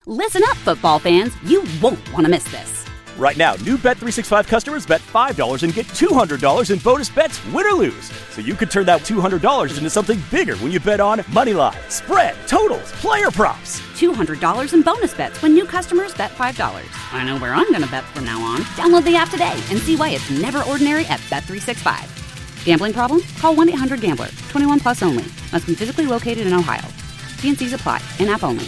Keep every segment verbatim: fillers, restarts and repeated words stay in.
Listen up, football fans. You won't want to miss this. Right now, new Bet three sixty-five customers bet five dollars and get two hundred dollars in bonus bets, win or lose. So you could turn that two hundred dollars into something bigger when you bet on moneyline, spread, totals, player props. two hundred dollars in bonus bets when new customers bet five dollars. I know where I'm going to bet from now on. Download the app today and see why it's never ordinary at Bet three sixty-five. Gambling problem? Call one eight hundred gambler. twenty-one plus only. Must be physically located in Ohio. T and C's apply. In-app only.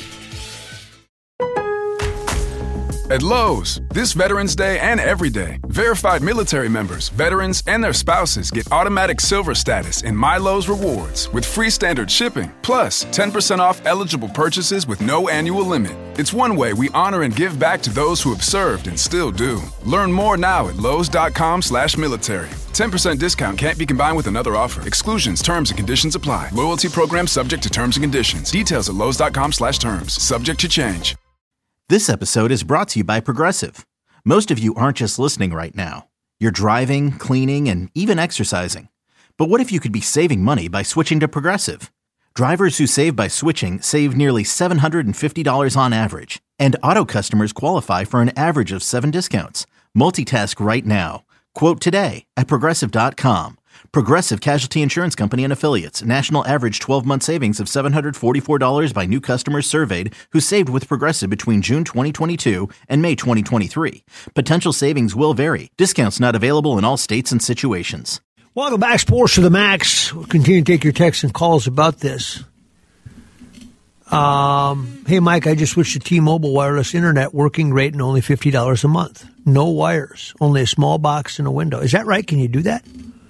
At Lowe's, this Veterans Day and every day, verified military members, veterans, and their spouses get automatic silver status in My Lowe's Rewards with free standard shipping, plus ten percent off eligible purchases with no annual limit. It's one way we honor and give back to those who have served and still do. Learn more now at lowes.com slash military. ten percent discount can't be combined with another offer. Exclusions, terms, and conditions apply. Loyalty program subject to terms and conditions. Details at lowes.com slash terms. Subject to change. This episode is brought to you by Progressive. Most of you aren't just listening right now. You're driving, cleaning, and even exercising. But what if you could be saving money by switching to Progressive? Drivers who save by switching save nearly seven hundred fifty dollars on average. And auto customers qualify for an average of seven discounts. Multitask right now. Quote today at Progressive dot com. Progressive Casualty Insurance Company and Affiliates. National average twelve-month savings of seven hundred forty-four dollars by new customers surveyed who saved with Progressive between June twenty twenty-two and May twenty twenty-three. Potential savings will vary. Discounts not available in all states and situations. Welcome back, Sports to the Max. We'll continue to take your texts and calls about this. Um, hey, Mike, I just switched to T-Mobile wireless internet, working great and only fifty dollars a month. No wires, only a small box and a window. Is that right? Can you do that?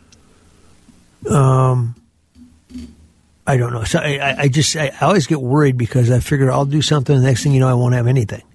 Um, I don't know. So I, I just, I always get worried because I figure I'll do something. The next thing you know, I won't have anything.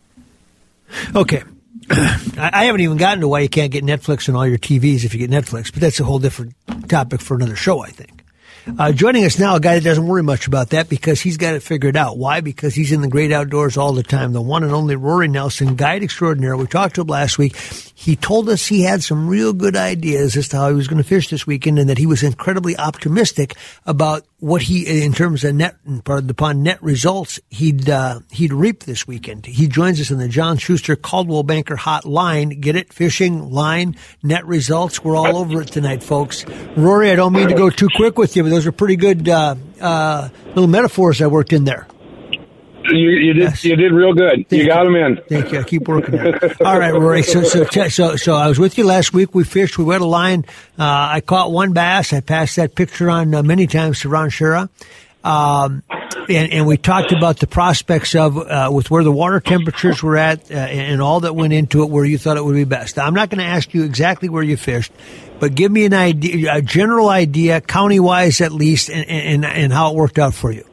Okay. I haven't even gotten to why you can't get Netflix on all your T Vs if you get Netflix, but that's a whole different topic for another show, I think. Uh, joining us now, a guy that doesn't worry much about that because he's got it figured out. Why? Because he's in the great outdoors all the time. The one and only Rory Nelson, guide extraordinaire. We talked to him last week. He told us he had some real good ideas as to how he was going to fish this weekend and that he was incredibly optimistic about what he, in terms of net, pardon the pun, net results, he'd, uh, he'd reap this weekend. He joins us in the John Schuster Caldwell Banker Hotline. Get it? Fishing, line, net results. We're all over it tonight, folks. Rory, I don't mean to go too quick with you, but those are pretty good, uh, uh, little metaphors I worked in there. You, you did. Yes. You did real good. Thank you got them in. Thank you. I keep working on it. All right, Rory. So, so, so, so I was with you last week. We fished. We went a line. Uh, I caught one bass. I passed that picture on uh, many times to Ron Shura. Um, and, and we talked about the prospects of, uh, with where the water temperatures were at, uh, and, and all that went into it, where you thought it would be best. Now, I'm not going to ask you exactly where you fished, but give me an idea, a general idea, county-wise at least, and, and, and how it worked out for you.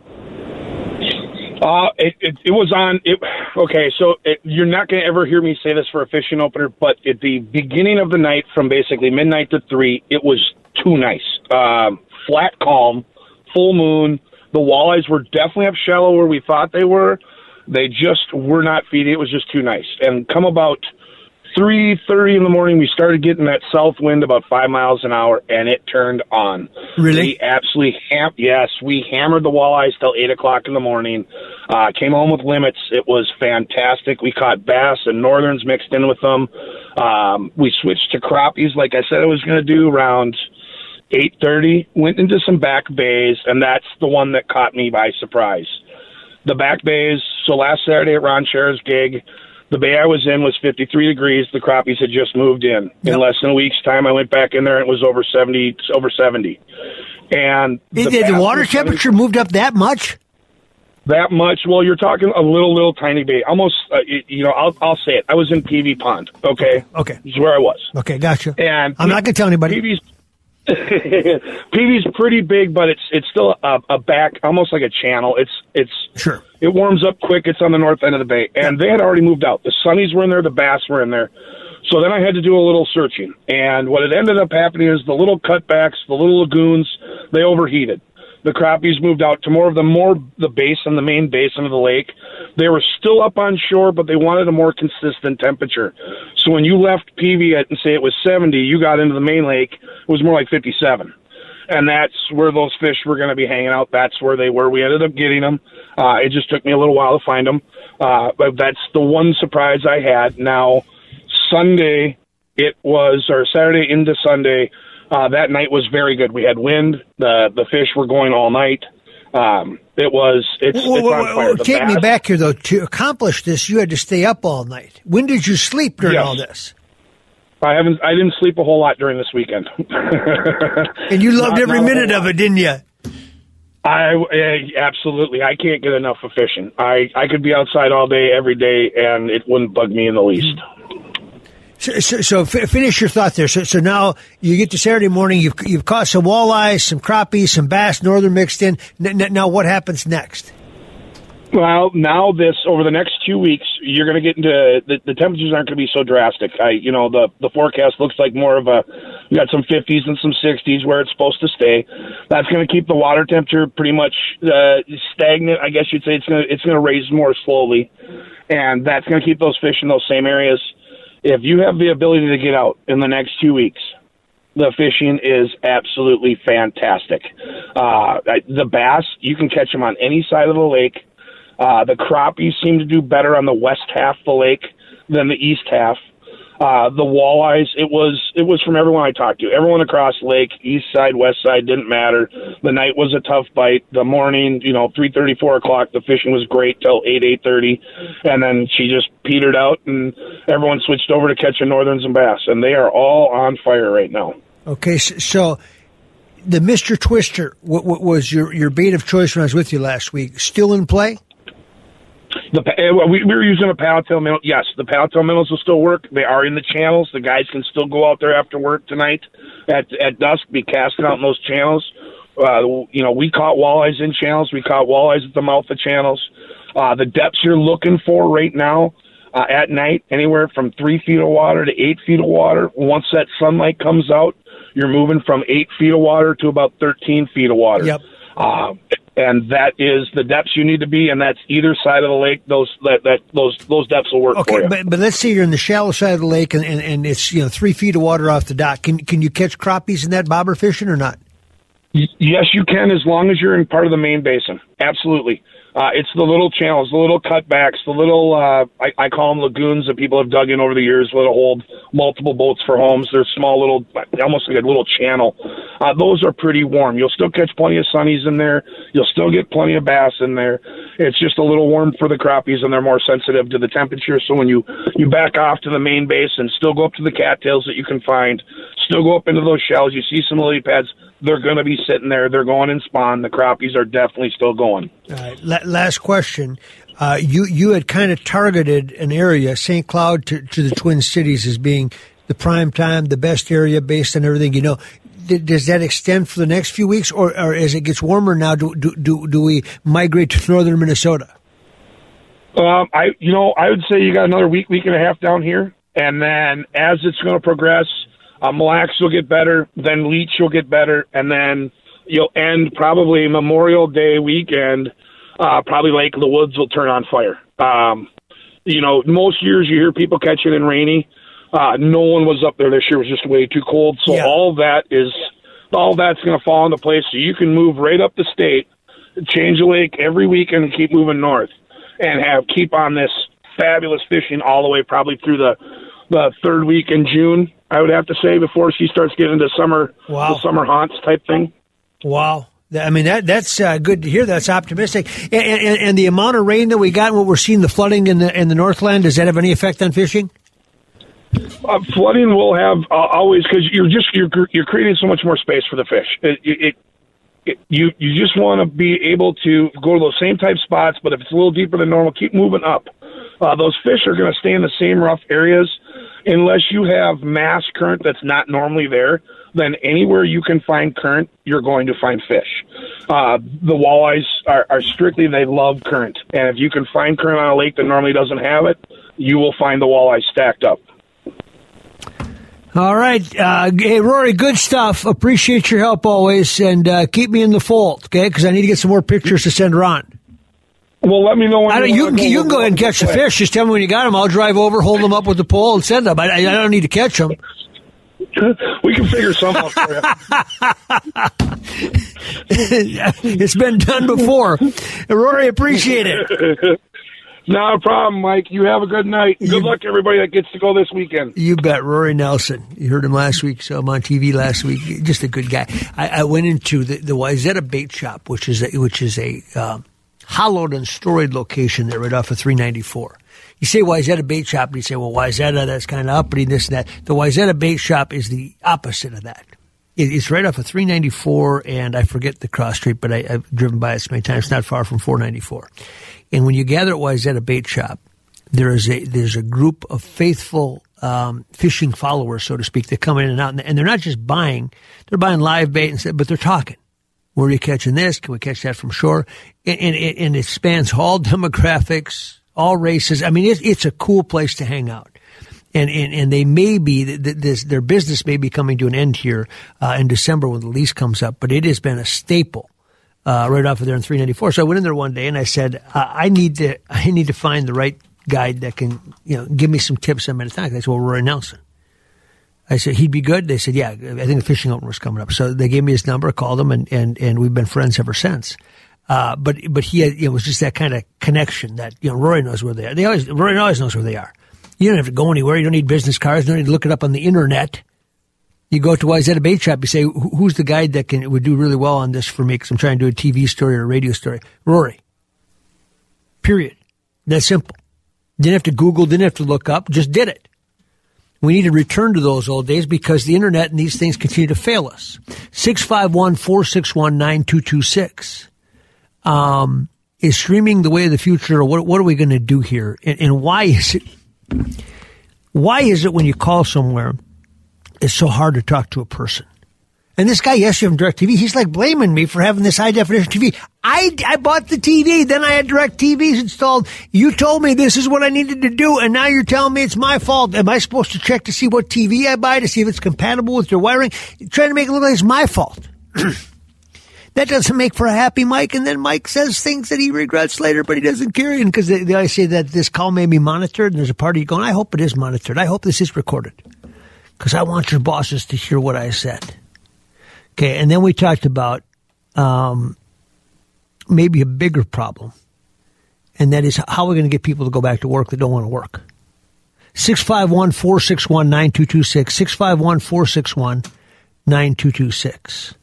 Uh, it, it, it was on, it, okay, so it, you're not going to ever hear me say this for a fishing opener, but at the beginning of the night, from basically midnight to three, it was too nice. Um, flat calm, full moon. The walleyes were definitely up shallow where we thought they were. They just were not feeding. It was just too nice. And come about three thirty in the morning, we started getting that south wind about five miles an hour, and it turned on. Really? We absolutely, ham- yes, we hammered the walleyes till eight o'clock in the morning. Uh, came home with limits. It was fantastic. We caught bass and northerns mixed in with them. Um, we switched to crappies like I said I was going to do around eight thirty. Went into some back bays, and that's the one that caught me by surprise. The back bays, so last Saturday at Ron Shera's gig, the bay I was in was fifty-three degrees. The crappies had just moved in. Yep. In less than a week's time, I went back in there, and it was over seventy. Over seventy. And the, Did the water temperature moved up that much? That much? Well, you're talking a little, little tiny bay. Almost, uh, you know, I'll, I'll say it. I was in P V Pond, okay? Okay. This is where I was. Okay, gotcha. And I'm not going to tell anybody. P V's P V's pretty big, but it's it's still a, a back, almost like a channel. It's it's sure it warms up quick. It's on the north end of the bay, and they had already moved out. The sunnies were in there, the bass were in there. So then I had to do a little searching, and what had ended up happening is the little cutbacks, the little lagoons, they overheated. The crappies moved out to more of the more the basin, the main basin of the lake. They were still up on shore, but they wanted a more consistent temperature. So when you left P V at and say it was seventy, you got into the main lake, it was more like fifty-seven. and that's where those fish were going to be hanging out. That's where they were. We ended up getting them. Uh, it just took me a little while to find them. Uh, but that's the one surprise I had. Now, Sunday, it was, or Saturday into Sunday, uh, that night was very good. We had wind. The the fish were going all night. Um, it was, it's, whoa, it's whoa, on whoa, fire. The take bass, me back here, though. To accomplish this, you had to stay up all night. When did you sleep during Yes. all this? I haven't, I didn't sleep a whole lot during this weekend. And you loved Not- every not a minute whole of lot. it, didn't you? I, uh, absolutely. I can't get enough of fishing. I, I could be outside all day, every day, and it wouldn't bug me in the least. So, so, so f- finish your thought there. So, so now you get to Saturday morning. You've you've caught some walleyes, some crappies, some bass, northern mixed in. N- n- now, what happens next? Well, now this over the next two weeks, you're going to get into the, the temperatures aren't going to be so drastic. I, you know, the the forecast looks like more of a you got some fifties and some sixties where it's supposed to stay. That's going to keep the water temperature pretty much uh, stagnant. I guess you'd say it's going to it's going to raise more slowly, and that's going to keep those fish in those same areas. If you have the ability to get out in the next two weeks, the fishing is absolutely fantastic. Uh, the bass, you can catch them on any side of the lake. Uh, the crappies seem to do better on the west half of the lake than the east half. Uh, the walleyes, it was it was from everyone I talked to. Everyone across the lake, east side, west side, didn't matter. The night was a tough bite. The morning, you know, three thirty, four o'clock, the fishing was great till eight, eight thirty. And then she just petered out, and everyone switched over to catching northerns and bass. And they are all on fire right now. Okay, so, so the Mister Twister, what, what was your, your bait of choice when I was with you last week, still in play? The uh, we, we were using a paddle tail minnow. Yes, the paddle tail minnows will still work. They are in the channels. The guys can still go out there after work tonight at at dusk, be casting out in those channels. Uh, you know, we caught walleyes in channels. We caught walleyes at the mouth of channels. Uh, the depths you're looking for right now uh, at night, anywhere from three feet of water to eight feet of water. Once that sunlight comes out, you're moving from eight feet of water to about thirteen feet of water. Yep. Uh, and that is the depths you need to be, and that's either side of the lake. Those that, that those those depths will work for Okay, you. but, but let's say you're in the shallow side of the lake and, and, and it's you know three feet of water off the dock. Can can you catch crappies in that bobber fishing or not? Y- Yes, you can, as long as you're in part of the main basin. Absolutely. Uh, it's the little channels, the little cutbacks, the little, uh, I, I call them lagoons that people have dug in over the years that'll hold multiple boats for homes. They're small little, almost like a little channel. Uh, those are pretty warm. You'll still catch plenty of sunnies in there. You'll still get plenty of bass in there. It's just a little warm for the crappies, and they're more sensitive to the temperature. So when you, you back off to the main basin, still go up to the cattails that you can find, still go up into those shells. You see some lily pads. They're going to be sitting there. They're going in spawn. The crappies are definitely still going. All right. La- last question. Uh, you you had kind of targeted an area, Saint Cloud to, to the Twin Cities, as being the prime time, the best area based on everything you know. D- does that extend for the next few weeks, or, or as it gets warmer now, do do do, do we migrate to northern Minnesota? Um, I you know I would say you got another week, week and a half down here, and then as it's going to progress. Uh, Mille Lacs will get better, then Leech will get better, and then you'll end probably Memorial Day weekend. Uh, probably Lake of the Woods will turn on fire. Um, you know, most years you hear people catching in rainy. Uh, no one was up there this year. It was just way too cold. So Yeah. all that is, all that's going to fall into place. So you can move right up the state, change the lake every weekend, and keep moving north, and have keep on this fabulous fishing all the way probably through the the third week in June. I would have to say, before she starts getting into summer, Wow. the summer haunts type thing. Wow. I mean, that that's uh, good to hear. That's optimistic. And, and, and the amount of rain that we got and what we're seeing, the flooding in the in the Northland, does that have any effect on fishing? Uh, flooding will have uh, always, because you're just you're you're creating so much more space for the fish. It, it, it you you just want to be able to go to those same type spots, but if it's a little deeper than normal, keep moving up. Uh, those fish are going to stay in the same rough areas unless you have mass current that's not normally there. Then anywhere you can find current, you're going to find fish. Uh, the walleyes are, are strictly, they love current. And if you can find current on a lake that normally doesn't have it, you will find the walleyes stacked up. All right. Uh, hey, Rory, good stuff. Appreciate your help always. And uh, keep me in the fold, okay? Because I need to get some more pictures to send Ron. Well, let me know when I don't, you you, wanna can, go. you can go ahead and catch the fish. Just tell me when you got them. I'll drive over, hold them up with the pole, and send them. I, I don't need to catch them. We can figure something out for you. It's been done before. Rory, appreciate it. No problem, Mike. You have a good night. Good you, luck to everybody that gets to go this weekend. You bet. Rory Nelson. You heard him last week, saw him on T V last week. Just a good guy. I, I went into the, the Wayzata Bait Shop, which is a, which is a um, hollowed and storied location there right off of three ninety-four. You say Wayzata Bait Shop, and you say, well, Wayzata, that's kind of uppity, this and that. The Wayzata Bait Shop is the opposite of that. It, it's right off of three ninety-four, and I forget the cross street, but I, I've driven by it so many times. It's not far from four ninety-four. And when you gather at Wayzata Bait Shop, there is a there's a group of faithful um, fishing followers, so to speak, that come in and out, and they're not just buying; they're buying live bait, and stuff, but they're talking. Where are you catching this? Can we catch that from shore? And, and, and it spans all demographics, all races. I mean, it's it's a cool place to hang out. And and, and they may be this their business may be coming to an end here uh, in December when the lease comes up, but it has been a staple. Uh, right off of there in three ninety-four. So I went in there one day and I said, uh, I need to, I need to find the right guide that can, you know, give me some tips on Minnetonka. They said, well, Rory Nelson. I said, he'd be good. They said, yeah, I think the fishing opener was coming up. So they gave me his number, I called him, and, and, and we've been friends ever since. Uh, but, but he had, it was just that kind of connection that, you know, Rory knows where they are. They always, Rory always knows where they are. You don't have to go anywhere. You don't need business cards. You don't need to look it up on the internet. You go to Wayzata Bait Shop, you say, who's the guide that can would do really well on this for me because I'm trying to do a T V story or a radio story? Rory. Period. That's simple. Didn't have to Google, didn't have to look up, just did it. We need to return to those old days because the internet and these things continue to fail us. six five one, four six one, nine two two six. Um, is streaming the way of the future, or what, what are we going to do here? And, and why is it, why is it when you call somewhere, it's so hard to talk to a person? And this guy yesterday from DirecTV, he's like blaming me for having this high definition T V. I, I bought the T V, then I had DirecTVs installed. You told me this is what I needed to do, and now you're telling me it's my fault. Am I supposed to check to see what T V I buy to see if it's compatible with your wiring? You're trying to make it look like it's my fault. That doesn't make for a happy Mike, and then Mike says things that he regrets later, but he doesn't care. And because they, they always say that this call may be monitored, and there's a part of you going, I hope it is monitored. I hope this is recorded. Because I want your bosses to hear what I said. Okay, and then we talked about um, maybe a bigger problem, and that is how we're going to get people to go back to work that don't want to work. six five one, four six one, nine two two six, six five one, four six one, nine two two six.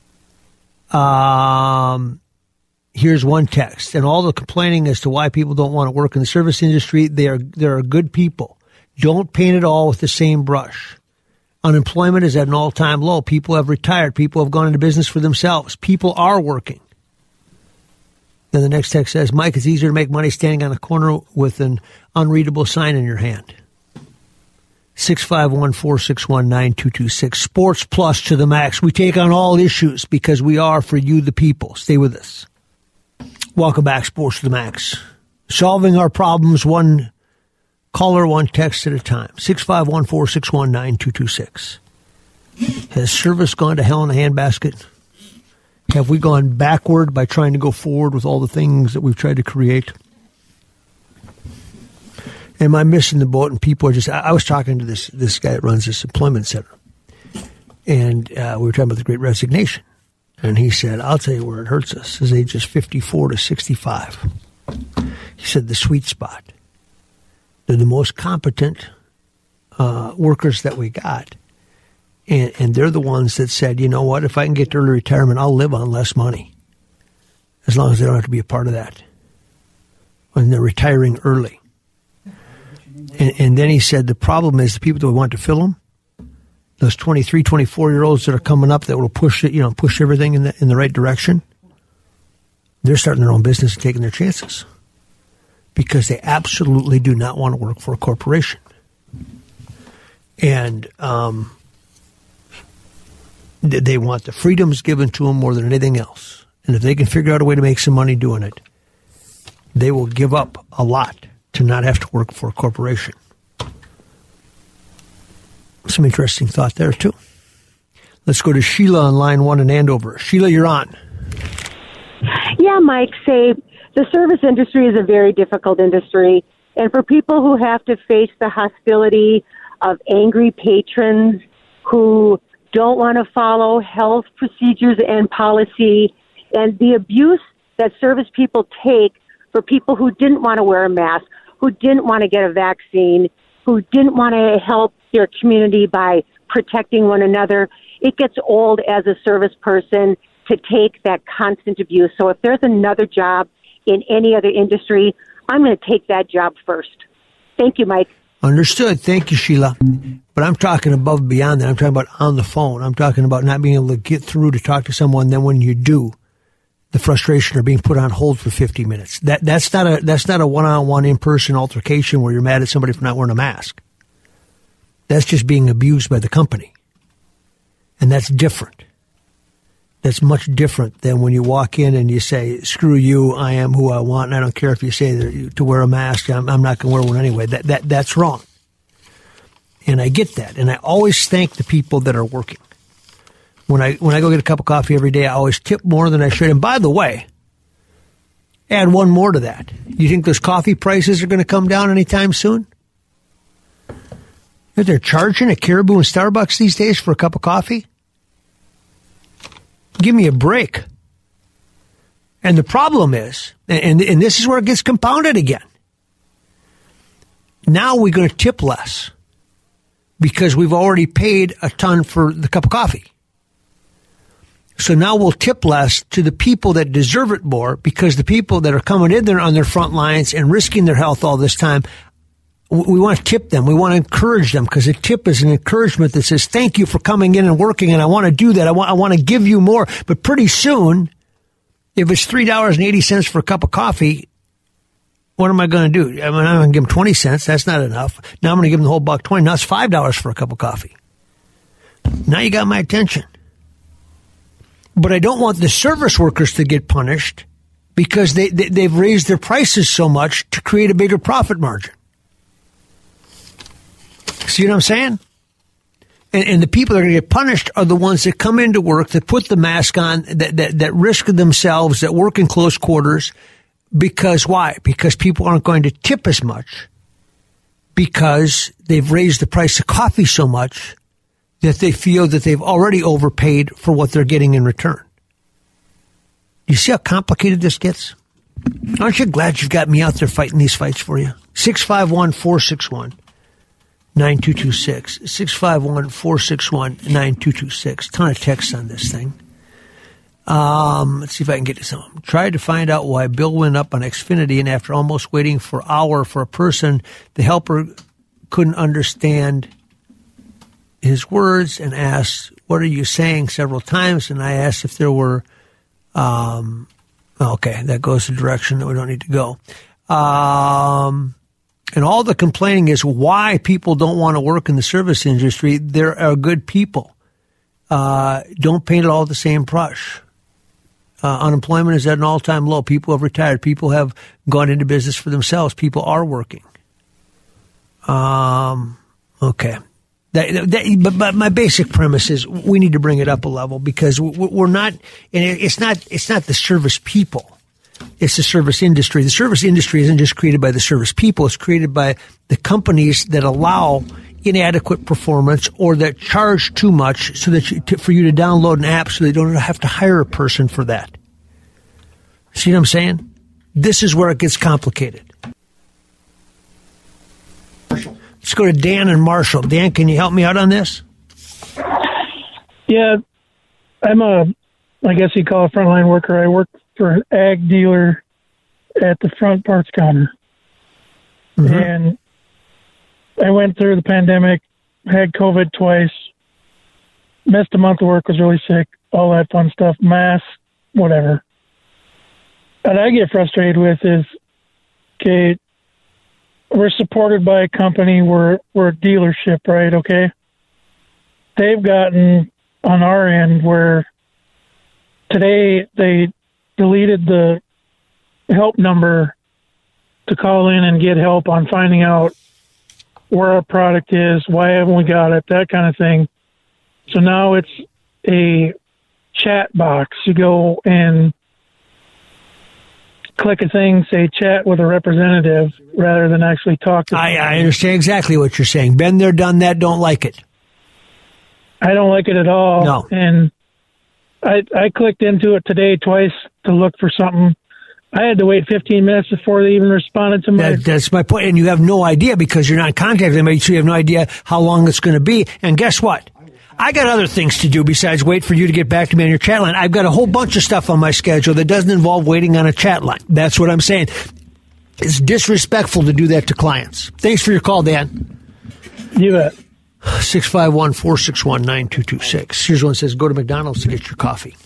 Um, here's one text, and all the complaining as to why people don't want to work in the service industry, they are, they are good people. Don't paint it all with the same brush. Unemployment is at an all-time low. People have retired. People have gone into business for themselves. People are working. Then the next text says, Mike, it's easier to make money standing on a corner with an unreadable sign in your hand. six five one, four six one, nine two two six. Sports Plus to the max. We take on all issues because we are for you, the people. Stay with us. Welcome back, Sports to the max. Solving our problems one caller, one text at a time. six five one, four six one, nine two two six. Has service gone to hell in a handbasket? Have we gone backward by trying to go forward with all the things that we've tried to create? Am I missing the boat? And people are just, I, I was talking to this, this guy that runs this employment center. And uh, we were talking about the Great Resignation. And he said, I'll tell you where it hurts us. His age is fifty-four to sixty-five. He said the sweet spot. They're the most competent uh, workers that we got. And, and they're the ones that said, you know what, if I can get to early retirement, I'll live on less money. As long as they don't have to be a part of that. When they're retiring early. And, and then he said the problem is the people that we want to fill them, those twenty-three, twenty-four-year-olds that are coming up that will push it, you know, push everything in the, in the right direction, they're starting their own business and taking their chances. Because they absolutely do not want to work for a corporation. And um, they want the freedoms given to them more than anything else. And if they can figure out a way to make some money doing it, they will give up a lot to not have to work for a corporation. Some interesting thought there, too. Let's go to Sheila on line one in Andover. Sheila, you're on. Yeah, Mike, say... The service industry is a very difficult industry, and for people who have to face the hostility of angry patrons who don't want to follow health procedures and policy, and the abuse that service people take for people who didn't want to wear a mask, who didn't want to get a vaccine, who didn't want to help their community by protecting one another. It gets old as a service person to take that constant abuse. So if there's another job in any other industry, I'm going to take that job first. Thank you, Mike. Understood. Thank you, Sheila. But I'm talking above and beyond that. I'm talking about on the phone. I'm talking about not being able to get through to talk to someone. Then when you do, the frustration of being put on hold for fifty minutes. That that's not a that's not a one-on-one in-person altercation where you're mad at somebody for not wearing a mask. That's just being abused by the company. And that's different. That's much different than when you walk in and you say, screw you, I am who I want, and I don't care if you say to wear a mask, I'm, I'm not going to wear one anyway. That, that That's wrong. And I get that. And I always thank the people that are working. When I when I go get a cup of coffee every day, I always tip more than I should. And by the way, add one more to that. You think those coffee prices are going to come down anytime soon? If they're charging at Caribou and Starbucks these days for a cup of coffee? Give me a break. And the problem is, and, and this is where it gets compounded again. Now we're going to tip less because we've already paid a ton for the cup of coffee. So now we'll tip less to the people that deserve it more because the people that are coming in there on their front lines and risking their health all this time, we want to tip them. We want to encourage them because a tip is an encouragement that says, thank you for coming in and working, and I want to do that. I want, I want to give you more. But pretty soon, if it's three dollars and eighty cents for a cup of coffee, what am I going to do? I mean, I'm going to give them twenty cents. That's not enough. Now I'm going to give them the whole buck twenty. Now it's five dollars for a cup of coffee. Now you got my attention. But I don't want the service workers to get punished because they, they, they've raised their prices so much to create a bigger profit margin. See what I'm saying? And, and the people that are going to get punished are the ones that come into work, that put the mask on, that, that, that risk themselves, that work in close quarters. Because why? Because people aren't going to tip as much because they've raised the price of coffee so much that they feel that they've already overpaid for what they're getting in return. You see how complicated this gets? Aren't you glad you've got me out there fighting these fights for you? six five one, four six one, nine two two six. six five one, four six one, nine two two six. Ton of texts on this thing. Um, let's see if I can get to some. Tried to find out why bill went up on Xfinity, and after almost waiting for an hour for a person, the helper couldn't understand his words and asked, what are you saying, several times. And I asked if there were, um, okay, that goes the direction that we don't need to go. Um, and all the complaining is why people don't want to work in the service industry. There are good people. Uh, don't paint it all the same brush. Uh, unemployment is at an all-time low. People have retired. People have gone into business for themselves. People are working. Um, okay. That, that, but, but my basic premise is we need to bring it up a level because we're not, and it's not, it's not the service people. It's the service industry. The service industry isn't just created by the service people. It's created by the companies that allow inadequate performance or that charge too much so that you, to, for you to download an app so they don't have to hire a person for that. See what I'm saying? This is where it gets complicated. Let's go to Dan and Marshall. Dan, can you help me out on this? Yeah, I'm a, I guess you call a frontline worker. I work for an ag dealer at the front parts counter. Mm-hmm. And I went through the pandemic, had COVID twice, missed a month of work, was really sick, all that fun stuff, mask, whatever. What I get frustrated with is, okay, we're supported by a company, we're, we're a dealership, right, okay? They've gotten on our end where today they deleted the help number to call in and get help on finding out where our product is, why haven't we got it, that kind of thing. So now it's a chat box. You go and click a thing, say chat with a representative rather than actually talk to I, I understand exactly what you're saying. Been there, done that, don't like it. I don't like it at all. No. And I I clicked into it today twice to look for something. I had to wait fifteen minutes before they even responded to my... That, that's my point. And you have no idea because you're not contacting them, so you have no idea how long it's going to be. And guess what? I got other things to do besides wait for you to get back to me on your chat line. I've got a whole bunch of stuff on my schedule that doesn't involve waiting on a chat line. That's what I'm saying. It's disrespectful to do that to clients. Thanks for your call, Dan. You bet. six five one, four six one, nine two two six. Here's one that says, go to McDonald's to get your coffee.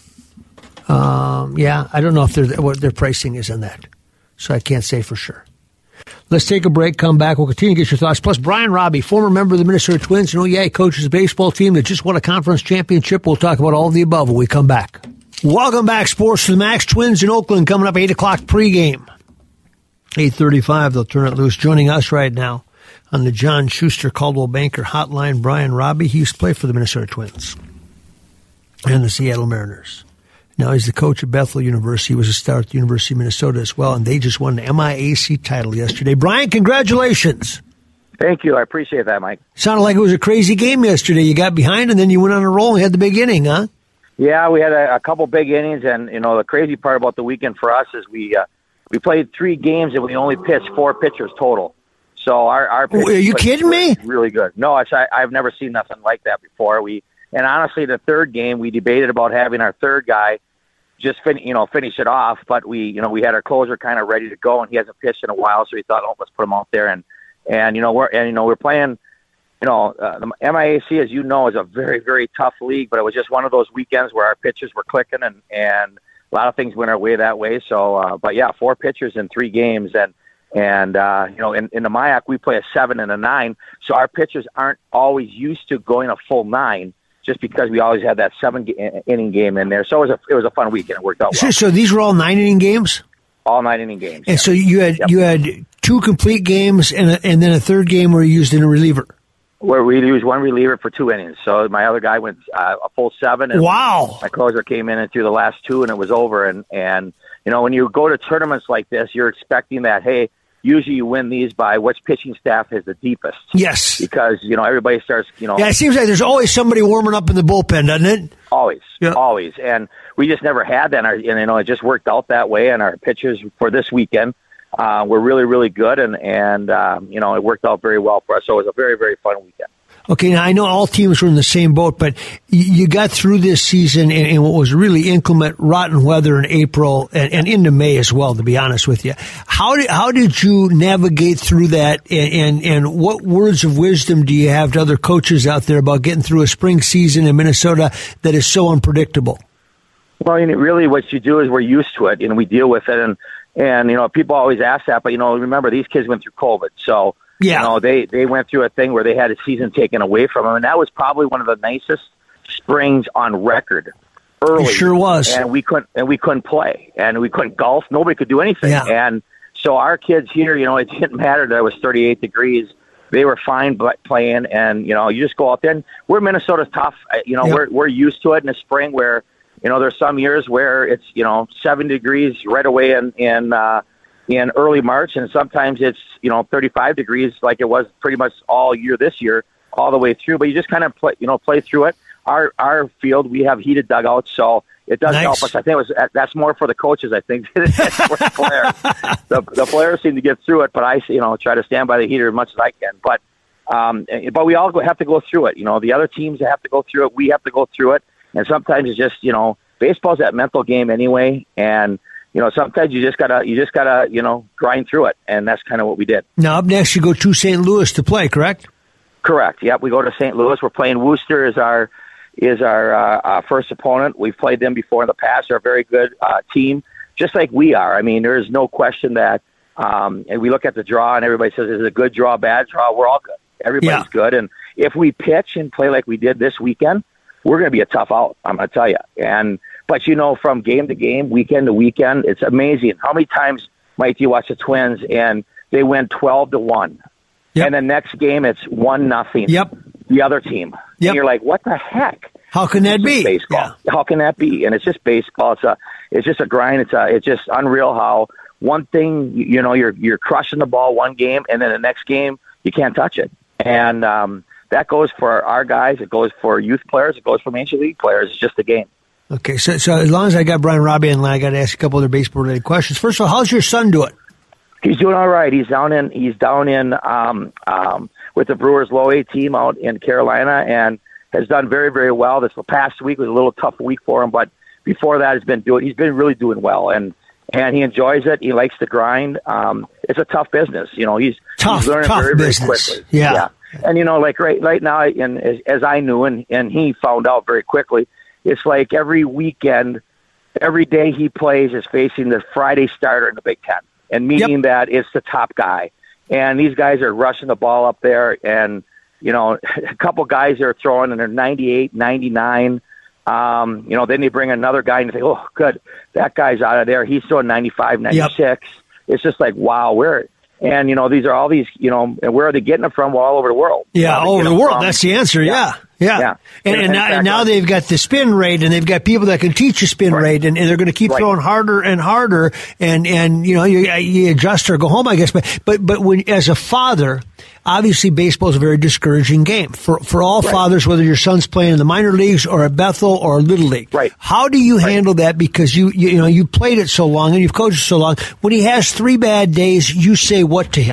Um, yeah, I don't know if they're, what their pricing is on that, so I can't say for sure. Let's take a break, come back. We'll continue to get your thoughts. Plus, Brian Robbie, former member of the Minnesota Twins, and oh yeah, he coaches a baseball team that just won a conference championship. We'll talk about all of the above when we come back. Welcome back, Sports to the Max. Twins in Oakland coming up eight o'clock pregame. eight thirty-five, they'll turn it loose. Joining us right now on the John Schuster Caldwell Banker Hotline, Brian Robbie. He used to play for the Minnesota Twins and the Seattle Mariners. Now he's the coach at Bethel University. He was a star at the University of Minnesota as well, and they just won an M I A C title yesterday. Brian, congratulations. Thank you. I appreciate that, Mike. Sounded like it was a crazy game yesterday. You got behind, and then you went on a roll and had the big inning, huh? Yeah, we had a, a couple big innings, and, you know, the crazy part about the weekend for us is we uh, we played three games, and we only pitched four pitchers total. So our, our pitch Are you kidding me? Really good. No, it's, I, I've never seen nothing like that before. We And honestly, the third game, we debated about having our third guy just fin- you know, finish it off. But we, you know, we had our closer kind of ready to go, and he hasn't pitched in a while, so we thought, oh, let's put him out there. And and you know, we're and you know, we're playing. You know, uh, the M I A C, as you know, is a very, very tough league. But it was just one of those weekends where our pitchers were clicking, and and a lot of things went our way that way. So, uh, but yeah, four pitchers in three games, and and uh, you know, in in the M I A C we play a seven and a nine, so our pitchers aren't always used to going a full nine, just because we always had that seven inning game in there. So it was a it was a fun weekend. It worked out well. So, so these were all nine inning games? All nine inning games. And yeah. so you had Yep. you had two complete games and a, and then a third game where you used in a reliever. Where we used one reliever for two innings. So my other guy went uh, a full seven. And wow. My closer came in and threw the last two, and it was over. And, and, you know, when you go to tournaments like this, you're expecting that, hey, usually you win these by which pitching staff is the deepest. Yes. Because, you know, everybody starts, you know. Yeah, it seems like there's always somebody warming up in the bullpen, doesn't it? Always. Yeah. Always. And we just never had that. And, our, and, you know, it just worked out that way. And our pitchers for this weekend uh, were really, really good. And, and um, you know, it worked out very well for us. So it was a very, very fun weekend. Okay, now I know all teams were in the same boat, but you got through this season in, in what was really inclement, rotten weather in April and, and into May as well, to be honest with you. How did, how did you navigate through that, and, and, and what words of wisdom do you have to other coaches out there about getting through a spring season in Minnesota that is so unpredictable? Well, you know, really what you do is we're used to it, and we deal with it. And, and you know, people always ask that, but, you know, remember, these kids went through COVID, so... Yeah. You know, they, they went through a thing where they had a season taken away from them, and that was probably one of the nicest springs on record. Early, it sure was. And we couldn't and we couldn't play, and we couldn't golf. Nobody could do anything. Yeah. And so our kids here, you know, it didn't matter that it was thirty-eight degrees. They were fine playing, and you know, you just go out there. And we're Minnesota's tough. You know, yeah. we're we're used to it in the spring where, you know, there's some years where it's, you know, seven degrees right away in in. Uh, in early March, and sometimes it's, you know, thirty-five degrees like it was pretty much all year this year, all the way through. But you just kind of play, you know, play through it. Our our field, we have heated dugouts, so it does nice. help us. I think it was that's more for the coaches, I think, than for the players. the, the players seem to get through it, but I, you know, try to stand by the heater as much as I can. But um, but we all have to go through it. You know, the other teams have to go through it. We have to go through it, and sometimes it's just, you know, baseball's that mental game anyway, and you know, sometimes you just gotta, you just gotta, you know, grind through it, and that's kind of what we did. Now, up next, you go to Saint Louis to play, correct? Correct. Yep, we go to Saint Louis. We're playing Worcester as our is our uh, uh, first opponent. We've played them before in the past. They're a very good uh, team, just like we are. I mean, there is no question that. Um, and we look at the draw, and everybody says, "Is it a good draw, bad draw?" We're all good. Everybody's yeah. good, and if we pitch and play like we did this weekend, we're going to be a tough out. I'm going to tell you, and. But, you know, from game to game, weekend to weekend, it's amazing. How many times, Mike, do you watch the Twins and they win twelve to one? Yep. And the next game, it's one nothing. Yep. The other team. Yep. And you're like, what the heck? How can that it's be? Baseball. Yeah. How can that be? And it's just baseball. It's a, it's just a grind. It's a, it's just unreal how one thing, you know, you're you're crushing the ball one game, and then the next game you can't touch it. And um, that goes for our guys. It goes for youth players. It goes for Major League players. It's just a game. Okay, so so as long as I got Brian Robbie in line, I got to ask a couple other baseball-related questions. First of all, how's your son doing? He's doing all right. He's down in he's down in um, um, with the Brewers low A team out in Carolina, and has done very, very well. This past week was a little tough week for him, but before that, he's been doing he's been really doing well, and and he enjoys it. He likes to grind. Um, it's a tough business, you know. He's tough, he's learning tough very, business. very quickly. Yeah. yeah, and you know, like right right now, and as, as I knew, and and he found out very quickly, it's like every weekend, every day he plays is facing the Friday starter in the Big Ten. And meaning yep. that it's the top guy. And these guys are rushing the ball up there. And, you know, a couple guys are throwing and they're ninety-eight, ninety-nine. Um, you know, then they bring another guy and they say, oh, good, that guy's out of there. He's throwing ninety-five, ninety-six. Yep. It's just like, wow, where And, you know, these are all these, you know, and where are they getting them from? Well, all over the world. Yeah, all over the world. From. That's the answer. Yeah. Yeah. yeah. yeah. And, and, and, now, and now they've got the spin rate, and they've got people that can teach you spin right. rate, and, and they're going to keep right. throwing harder and harder. And, and you know, you, you adjust or go home, I guess. But, but, but when, as a father, obviously baseball is a very discouraging game for, for all right. fathers, whether your son's playing in the minor leagues or at Bethel or Little League. Right. How do you right. handle that? Because you, you, you know, you played it so long and you've coached it so long. When he has three bad days, you say what to him?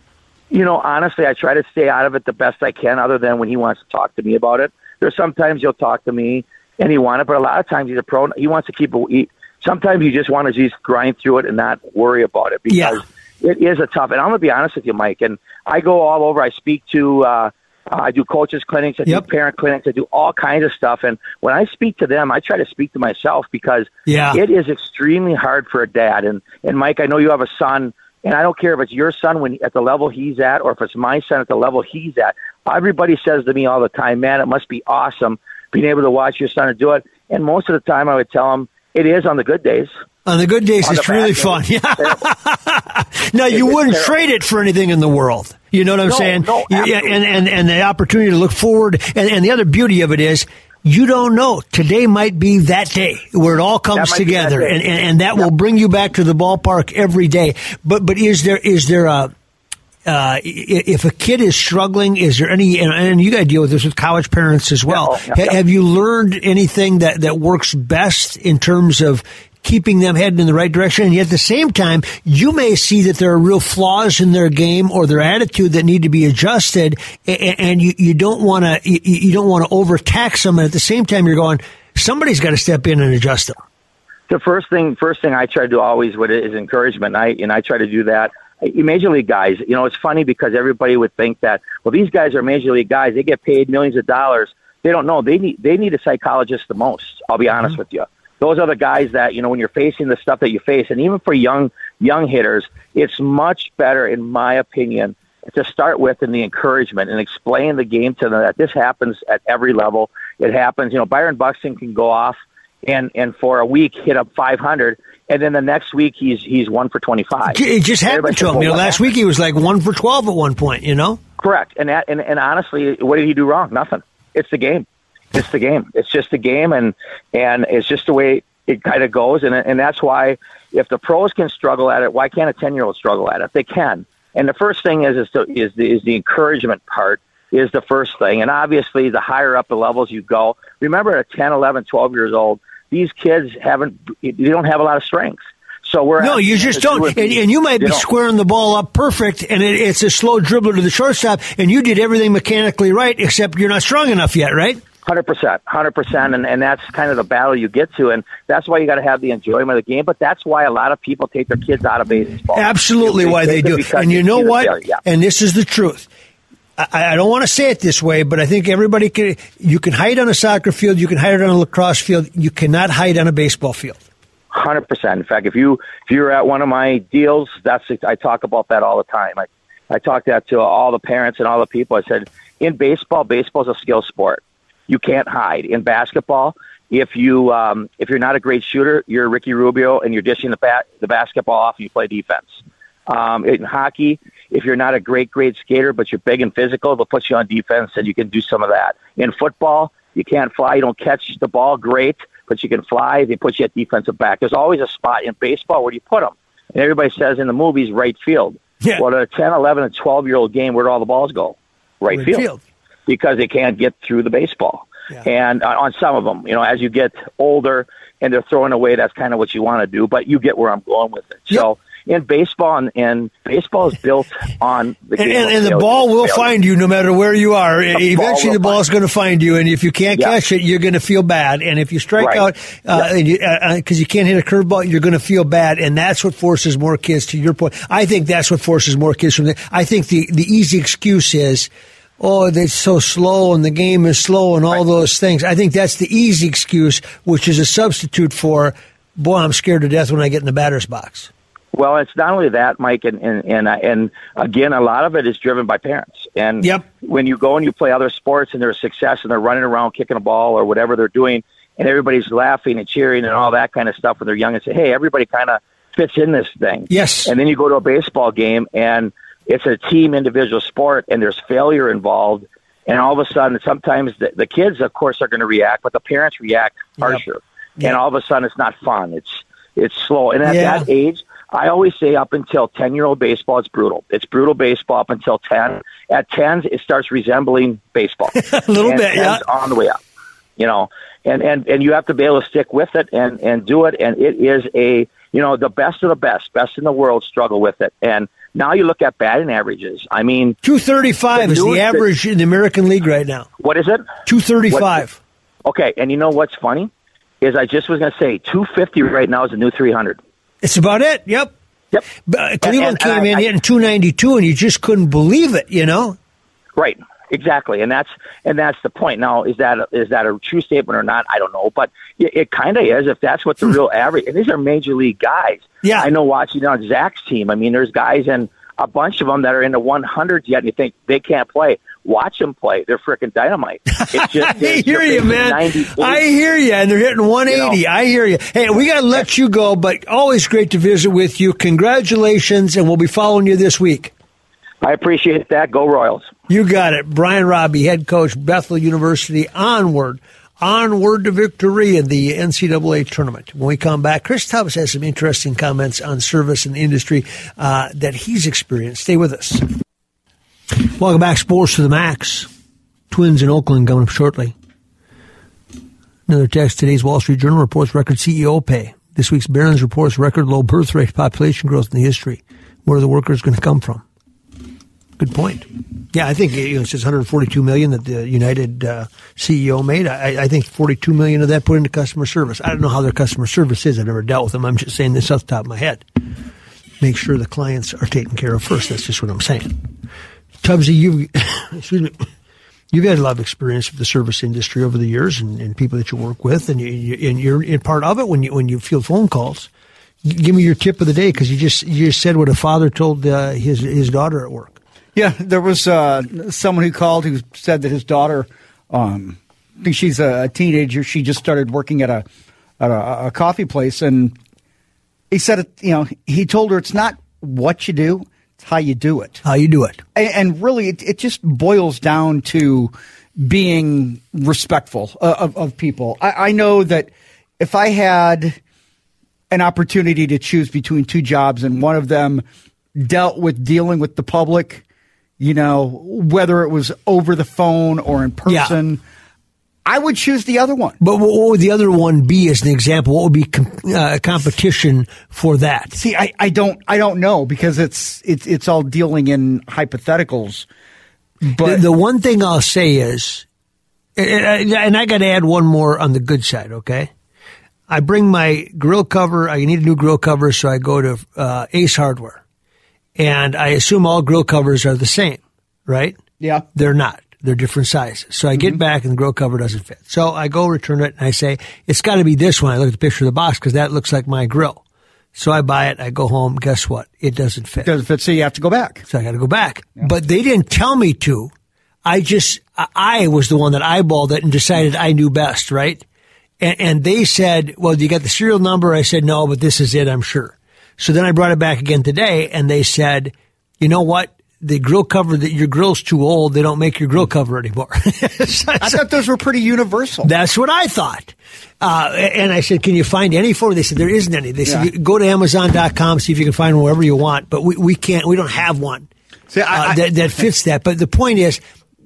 You know, honestly, I try to stay out of it the best I can, other than when he wants to talk to me about it. There's sometimes he'll talk to me and he wants it, but a lot of times he's a pro. He wants to keep it. He, sometimes you just want to just grind through it and not worry about it, because yeah. it is a tough. And I'm gonna be honest with you, Mike. And I go all over. I speak to. Uh, I do coaches clinics. I yep. do parent clinics. I do all kinds of stuff. And when I speak to them, I try to speak to myself, because yeah. it is extremely hard for a dad. And and Mike, I know you have a son. And I don't care if it's your son when at the level he's at, or if it's my son at the level he's at. Everybody says to me all the time, man, it must be awesome being able to watch your son do it. And most of the time I would tell them it is on the good days. On the good days, on it's really days, fun. Yeah. Now, you it's wouldn't terrible. trade it for anything in the world. You know what I'm no, saying? No, yeah, and, and, and the opportunity to look forward. And, and the other beauty of it is, you don't know. Today might be that day where it all comes together, and, and, and that yep. will bring you back to the ballpark every day. But but is there is there a uh, if a kid is struggling, is there any? And, and you got to deal with this with college parents as well. Yep. Yep. Have you learned anything that, that works best in terms of keeping them heading in the right direction? And yet at the same time, you may see that there are real flaws in their game or their attitude that need to be adjusted, and, and you, you don't want to you, you don't want to overtax them. And at the same time, you're going, somebody's got to step in and adjust them. The first thing, first thing I try to do always with it is encouragement, and I, and I try to do that. Major league guys, you know, it's funny because everybody would think that, well, these guys are major league guys. They get paid millions of dollars. They don't know. They need they need a psychologist the most. I'll be honest mm-hmm. with you. Those are the guys that, you know, when you're facing the stuff that you face, and even for young young hitters, it's much better, in my opinion, to start with in the encouragement and explain the game to them that this happens at every level. It happens. You know, Byron Buxton can go off and, and for a week hit up five hundred, and then the next week he's he's one for twenty-five. It just happened Everybody to him. says, You know, last happened? week he was like one for twelve at one point, you know? Correct. And, that, and and honestly, what did he do wrong? Nothing. It's the game. It's the game. It's just the game, and and it's just the way it kind of goes. And and that's why if the pros can struggle at it, why can't a ten-year-old struggle at it? They can. And the first thing is is, to, is, the, is the encouragement part is the first thing. And obviously, the higher up the levels you go, remember at ten, eleven, twelve years old, these kids haven't, they don't have a lot of strength. So we're no, you just don't. And, and you might be squaring the ball up perfect, and it, it's a slow dribbler to the shortstop, and you did everything mechanically right, except you're not strong enough yet, right? one hundred percent, one hundred percent, and, and that's kind of the battle you get to, and that's why you got to have the enjoyment of the game, but that's why a lot of people take their kids out of baseball. Absolutely they why they do. And you know what? Yeah. And this is the truth. I, I don't want to say it this way, but I think everybody can, you can hide on a soccer field, you can hide on a lacrosse field, you cannot hide on a baseball field. one hundred percent. In fact, if you if you're at one of my deals, that's I talk about that all the time. I, I talk that to all the parents and all the people. I said, in baseball, baseball is a skill sport. You can't hide. In basketball, if you um, if you're not a great shooter, you're Ricky Rubio and you're dishing the bat, the basketball off and you play defense. Um, in hockey, if you're not a great great skater but you're big and physical, they'll put you on defense and you can do some of that. In football, you can't fly, you don't catch the ball great, but you can fly. They put you at defensive back. There's always a spot in baseball where you put them. And everybody says in the movies, right field. Yeah. Well, at a ten, eleven, and twelve-year-old game, where do all the balls go? Right, right field. field. because they can't get through the baseball. Yeah. And uh, on some of them, you know, as you get older and they're throwing away, that's kind of what you want to do. But you get where I'm going with it. Yep. So in baseball, and, and baseball is built on the game. And, and, and the ball will failure. find you no matter where you are. The Eventually, the ball is going to find you. And if you can't yeah. catch it, you're going to feel bad. And if you strike right. out because uh, yeah. you, uh, you can't hit a curveball, you're going to feel bad. And that's what forces more kids, to your point. I think that's what forces more kids from the. I think the, the easy excuse is, oh, they're so slow and the game is slow and all right. those things. I think that's the easy excuse, which is a substitute for, boy, I'm scared to death when I get in the batter's box. Well, it's not only that, Mike, and and and, and again, a lot of it is driven by parents. And yep. when you go and you play other sports and there's success and they're running around kicking a ball or whatever they're doing, and everybody's laughing and cheering and all that kind of stuff when they're young, and say, hey, everybody kind of fits in this thing. Yes. And then you go to a baseball game and it's a team individual sport and there's failure involved. And all of a sudden, sometimes the, the kids, of course, are going to react, but the parents react harsher. Yep. Yep. And all of a sudden, it's not fun. It's it's slow. And at yeah. that age, I always say up until ten-year-old baseball, it's brutal. It's brutal baseball up until ten. At ten, it starts resembling baseball. A little and bit, yeah. on the way up, you know. And, and, and you have to be able to stick with it and, and do it. And it is a, you know, the best of the best, best in the world struggle with it. And now you look at batting averages. I mean, two thirty-five is the average in the American League right now. What is it? two thirty-five. Okay, and you know what's funny? Is I just was going to say two fifty right now is the new three hundred. It's about it, yep. Yep. Uh, Cleveland and, and, came and in I, hitting two ninety-two, and you just couldn't believe it, you know? Right, exactly, and that's and that's the point. Now, is that a, is that a true statement or not? I don't know, but it, it kind of is if that's what the real average. And these are major league guys. Yeah, I know watching on Zach's team. I mean, there's guys in a bunch of them that are in the one hundreds yet, and you think they can't play. Watch them play. They're freaking dynamite. It's just, I hear you, man. I hear you, and they're hitting one eighty. You know? I hear you. Hey, we got to let you go, but always great to visit with you. Congratulations, and we'll be following you this week. I appreciate that. Go Royals. You got it. Brian Robbie, head coach, Bethel University. Onward. Onward to victory in the N C double A tournament. When we come back, Chris Tubbs has some interesting comments on service and industry uh, that he's experienced. Stay with us. Welcome back, Sports to the Max. Twins in Oakland coming up shortly. Another text. Today's Wall Street Journal reports record C E O pay. This week's Barron's reports record low birth rate, population growth in the history. Where are the workers going to come from? Good point. Yeah, I think you know, it says one hundred forty-two million dollars that the United uh, C E O made. I, I think forty-two million dollars of that put into customer service. I don't know how their customer service is. I've never dealt with them. I'm just saying this off the top of my head. Make sure the clients are taken care of first. That's just what I'm saying. Tubbsy, you excuse me. You've had a lot of experience with the service industry over the years, and, and people that you work with, and, you, you, and you're in part of it when you when you field phone calls. Give me your tip of the day, because you just you just said what a father told uh, his his daughter at work. Yeah, there was uh, someone who called who said that his daughter, um, I think she's a teenager. She just started working at a at a, a coffee place, and he said, it, you know, he told her it's not what you do. It's how you do it. How you do it. And, and really, it, it just boils down to being respectful uh, of, of people. I, I know that if I had an opportunity to choose between two jobs and one of them dealt with dealing with the public, you know, whether it was over the phone or in person, yeah. I would choose the other one. But what would the other one be as an example? What would be com- uh, competition for that? See, I, I don't I don't know, because it's it's it's all dealing in hypotheticals. But the, the one thing I'll say is, and I, and I got to add one more on the good side, okay? I bring my grill cover. I need a new grill cover, so I go to uh, Ace Hardware. And I assume all grill covers are the same, right? Yeah. They're not. They're different sizes. So I get mm-hmm. back and the grill cover doesn't fit. So I go return it and I say, it's got to be this one. I look at the picture of the box because that looks like my grill. So I buy it. I go home. Guess what? It doesn't fit. It doesn't fit, so you have to go back. So I got to go back. Yeah. But they didn't tell me to. I just, I was the one that eyeballed it and decided I knew best, right? And, and they said, well, do you got the serial number? I said, no, but this is it, I'm sure. So then I brought it back again today, and they said, you know what? The grill cover, that your grill's too old. They don't make your grill cover anymore. so, I thought those were pretty universal. That's what I thought. Uh, and I said, can you find any for it? They said, there isn't any. They said, yeah. go to Amazon dot com, see if you can find one wherever you want. But we, we can't, we don't have one see, I, uh, that, that fits that. But the point is,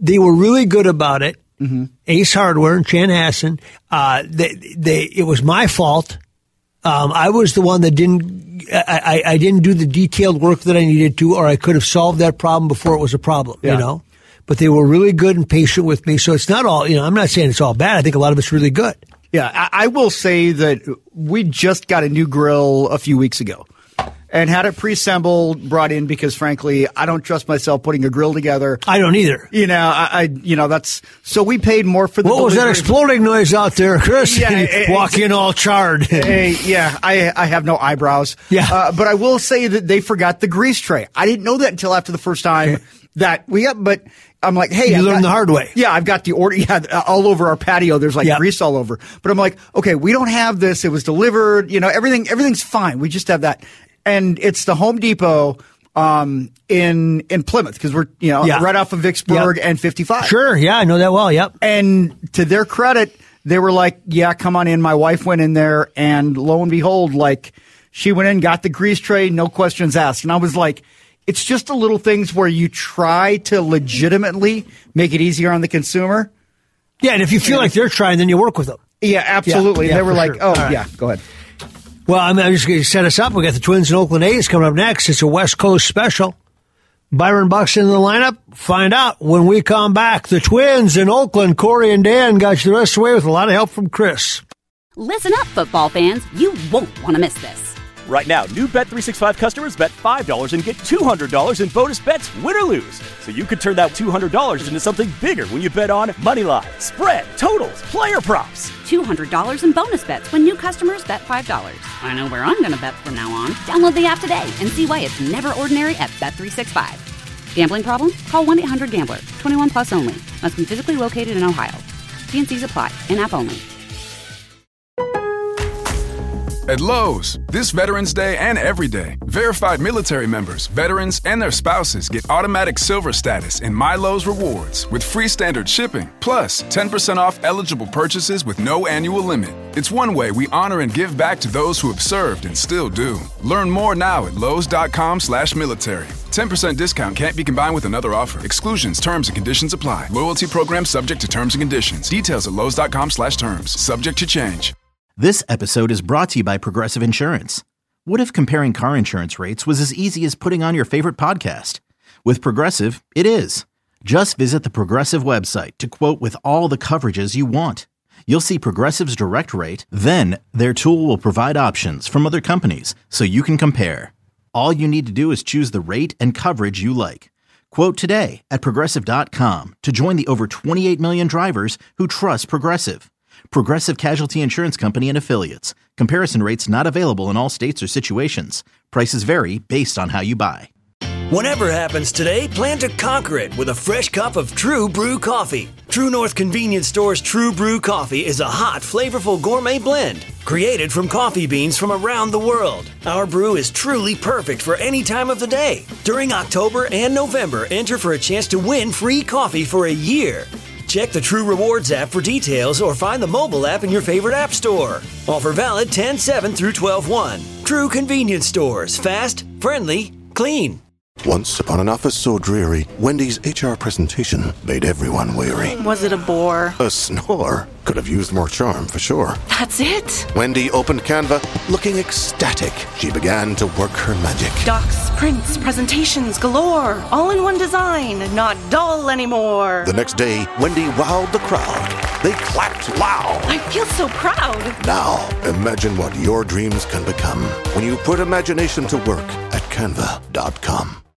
they were really good about it. Mm-hmm. Ace Hardware and Chanhassen. Uh, they, they, it was my fault. Um, I was the one that didn't, I, I, I didn't do the detailed work that I needed to, or I could have solved that problem before it was a problem, Yeah. you know? But they were really good and patient with me. So it's not all, you know, I'm not saying it's all bad. I think a lot of it's really good. Yeah, I, I will say that we just got a new grill a few weeks ago and had it pre-assembled, brought in because, frankly, I don't trust myself putting a grill together. I don't either. You know, I, I you know, that's so we paid more for the. What was that exploding noise out there, Chris? Yeah, You it- walk in all charred. Hey, yeah, I I have no eyebrows. Yeah. uh, but I will say that they forgot the grease tray. I didn't know that until after the first time that we got. But I'm like, hey, You I've learned got- the hard way. Yeah, I've got the order. Yeah, all over our patio. There's like Yep. grease all over. But I'm like, okay, we don't have this. It was delivered. You know, everything everything's fine. We just have that, and it's the Home Depot um, in in Plymouth because we're you know Yeah. right off of Vicksburg Yep. and fifty-five. Sure, yeah, I know that well, yep. And to their credit, they were like, yeah, come on in. My wife went in there, and lo and behold, like, she went in, got the grease tray, no questions asked. And I was like, it's just the little things where you try to legitimately make it easier on the consumer. Yeah, and if you feel like they're trying, then you work with them. Yeah, absolutely. Yeah, they were for like, sure. oh, All right. yeah, go ahead. Well, I'm, I'm just going to set us up. We got the Twins and Oakland A's coming up next. It's a West Coast special. Byron Buxton in the lineup. Find out when we come back. The Twins in Oakland, Corey and Dan got you the rest of the way with a lot of help from Chris. Listen up, football fans. You won't want to miss this. Right now, new Bet three sixty-five customers bet five dollars and get two hundred dollars in bonus bets, win or lose. So you could turn that two hundred dollars into something bigger when you bet on Moneyline, spread, totals, player props. two hundred dollars in bonus bets when new customers bet five dollars. I know where I'm going to bet from now on. Download the app today and see why it's never ordinary at Bet three sixty-five. Gambling problem? Call one eight hundred gambler. twenty-one plus only. Must be physically located in Ohio. T and C's apply. In-app only. At Lowe's, this Veterans Day and every day, verified military members, veterans, and their spouses get automatic silver status in My Lowe's Rewards with free standard shipping, plus ten percent off eligible purchases with no annual limit. It's one way we honor and give back to those who have served and still do. Learn more now at lowes.com slash military. ten percent discount can't be combined with another offer. Exclusions, terms, and conditions apply. Loyalty program subject to terms and conditions. Details at lowes.com slash terms. Subject to change. This episode is brought to you by Progressive Insurance. What if comparing car insurance rates was as easy as putting on your favorite podcast? With Progressive, it is. Just visit the Progressive website to quote with all the coverages you want. You'll see Progressive's direct rate, then their tool will provide options from other companies so you can compare. All you need to do is choose the rate and coverage you like. Quote today at Progressive dot com to join the over twenty-eight million drivers who trust Progressive. Progressive Casualty Insurance Company and Affiliates. Comparison rates not available in all states or situations. Prices vary based on how you buy. Whatever happens today, plan to conquer it with a fresh cup of True Brew coffee. True North Convenience Store's True Brew coffee is a hot, flavorful gourmet blend created from coffee beans from around the world. Our brew is truly perfect for any time of the day. During October and November, enter for a chance to win free coffee for a year. Check the True Rewards app for details or find the mobile app in your favorite app store. Offer valid ten seven through twelve one. True Convenience Stores. Fast, friendly, clean. Once upon an office so dreary, Wendy's H R presentation made everyone weary. Was it a bore? A snore. Could have used more charm, for sure. That's it? Wendy opened Canva, looking ecstatic. She began to work her magic. Docs, prints, presentations galore. All in one design. Not dull anymore. The next day, Wendy wowed the crowd. They clapped loud. I feel so proud. Now, imagine what your dreams can become when you put imagination to work at canva dot com.